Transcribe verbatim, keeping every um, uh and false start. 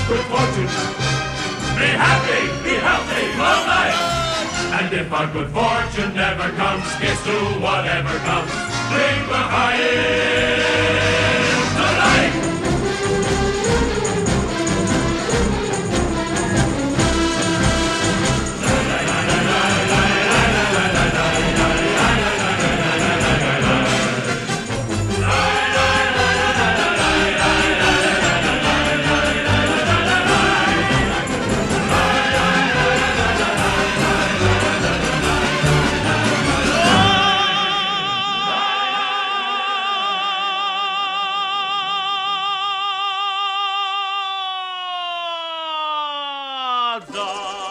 good fortune. Be happy, be healthy, long life. And if our good fortune never comes, here's to whatever comes. Bring L'chaim to life. Da